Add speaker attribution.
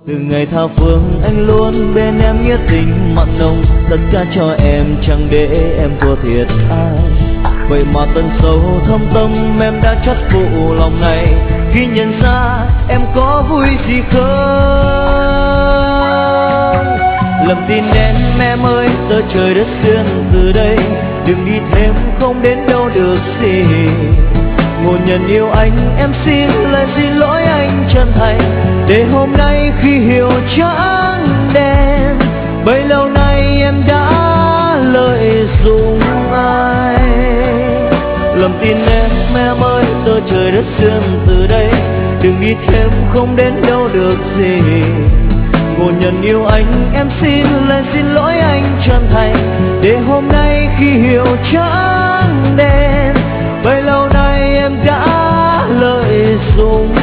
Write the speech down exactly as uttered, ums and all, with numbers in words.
Speaker 1: Từ ngày tha phương anh luôn bên em nghĩa tình mặn nồng, tất cả cho em chẳng để em thua thiệt ai. Vậy mà tận sâu thâm tâm em đã chắt phụ lòng này, khi nhận ra em có vui gì không. Lầm tin em em ơi, tơ trời đất xuyên từ đây, đừng đi thêm không đến đâu được gì. Ngộ nhận yêu anh em xin lời xin lỗi anh chân thành, để hôm nay khi hiểu trắng đen, bấy lâu nay em đã lợi dụng anh. Lầm tin em em ơi, tơ trời đất xuyên từ đây, đừng đi thêm không đến đâu được gì. Ngộ nhận yêu anh em xin lời xin lỗi anh chân thành, để hôm nay khi hiểu trắng đen, bấy lâu nay em đã lợi dụng